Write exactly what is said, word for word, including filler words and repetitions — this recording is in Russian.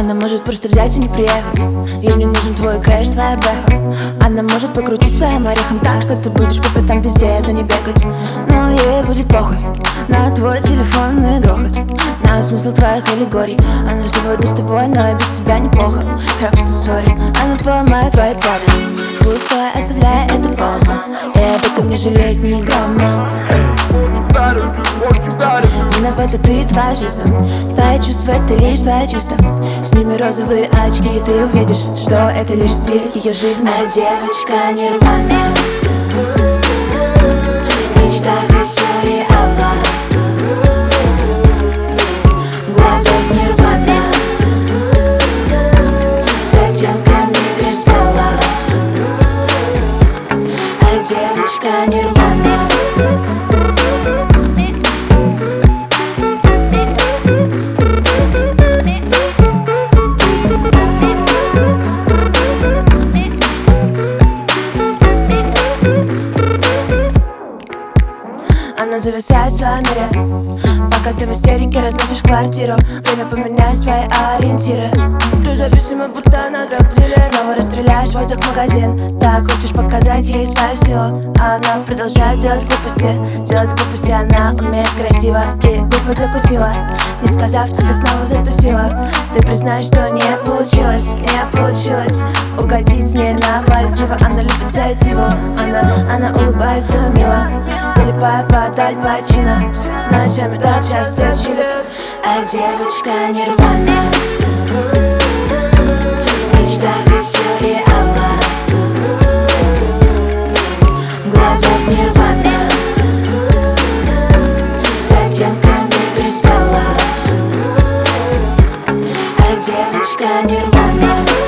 Она может просто взять и не приехать. Ей не нужен твой кэш, твоя бэха. Она может покрутить своим орехом так, что ты будешь по пятам везде за ней бегать. Но ей будет похуй на твой телефонный грохот, на смысл твоих аллегорий. Она сегодня с тобой, но и без тебя неплохо. Так что сори, она поломает твои планы. Пустой, оставляя это полно, и об этом не жалеет ни грамма. Виновата ты и твоя жизнь. Твои чувства — это лишь твоя чисто. Сними розовые очки, и ты увидишь, что это лишь стиль ее жизни. А девочка нирвана, в мечтах и все реально, в глазах нирвана, с оттенками кристалла. А девочка нирвана. Она зависает в своем мире, пока ты в истерике разносишь квартиру. Время поменять свои ориентиры. Ты зависима, будто на драгдиле. Снова расстреляешь воздух в магазин. Так хочешь показать ей свою силу, а она продолжает делать глупости. Делать глупости она умеет красиво, и глупо закусила, не сказав тебе снова затусила. Ты признаешь, что не получилось, не получилось угодить с ней на Мальдивы. Она любит сайтиву, она, она улыбается мило, залипая под Аль Пачино, ночами так часто чилит. А девочка нирвана, в мечтах и все реально, в глазах нирвана, с оттенками кристалла. А девочка нирвана.